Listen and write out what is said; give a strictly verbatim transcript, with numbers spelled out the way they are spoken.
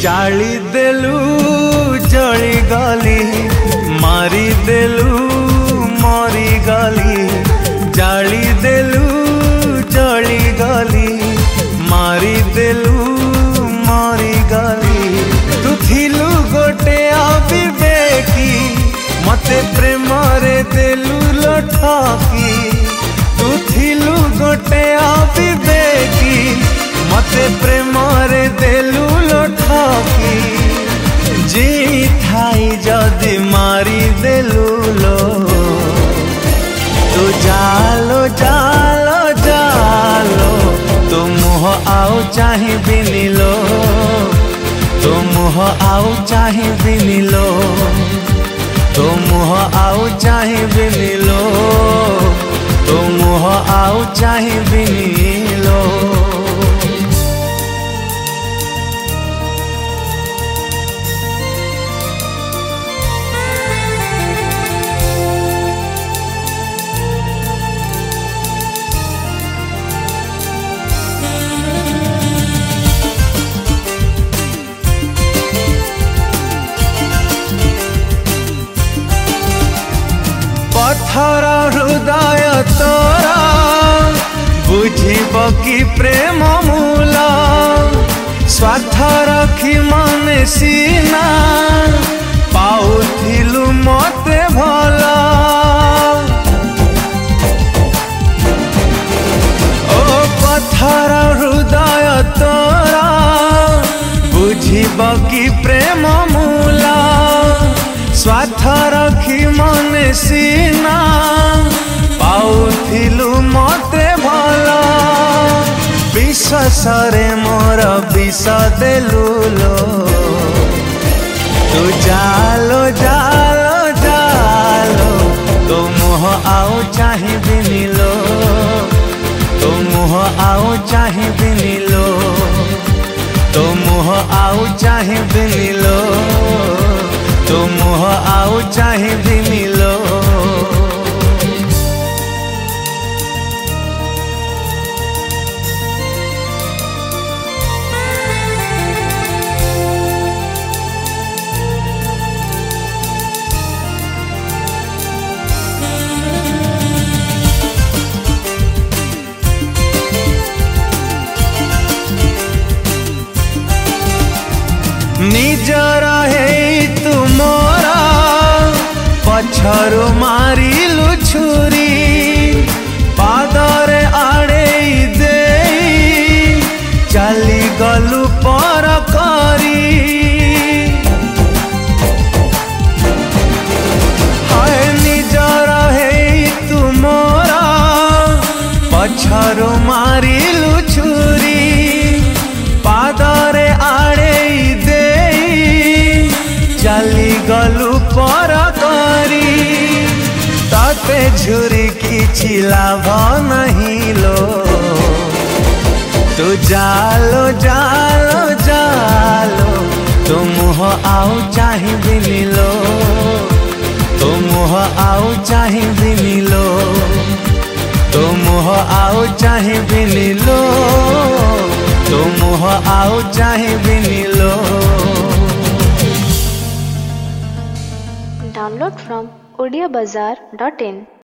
जाली देलू जली गली मारी देलू मरी गली जाली देलू जली गली मारी देलू मरी गली तू थिलू गोटे अविवेकी मते प्रेम रे देलू लठकी तू थिलू गोटे अविवेकी मते प्रेम रे देलू लठकी जी थाई जदि मारी देलू लो तू जालो जालो जालो तो मुह आउ चाहे बिनिलो तो मुह आउ चाहे बिनिलो तो मुह आउ चाहे बिनिलो तो मुह आउ चाहे बिनिलो पत्थर हृदय तोरा बुझिब कि प्रेम मूला स्वार्थ रखी मन सीना पाउथिलु मते भला ओ पत्थर हृदय तोरा बुझिब कि प्रेम मूला स्वार्थ रखी मन सीना पाउथिलु मते भला विश्वासरे मोर विष देलु लो तू जालो जालो जालो तो मुह आउ चाहे बिनिलो तो मुह आउ चाहे बिनिलो तो मुह आउ चाहे बिनिलो तो मुह आउ चाहे बिनिलो निजर है तुमरा पछरु मारिलु छुरी पादरे आड़े दे चली गलु पर करी हाय निजर है तुमरा पछरु मारिलु छुरी पादरे आड़े चली गलु पर करी ताते झुरी किछि लाभ नहीं लो तू जालो जालो जालो तो मुह आउ चाहे बिनिलो तो मुह आउ चाहे बिनिलो तो मुह आउ चाहे बिनिलो तो मुह आउ चाहे बिनिलो Download from odia bazaar dot in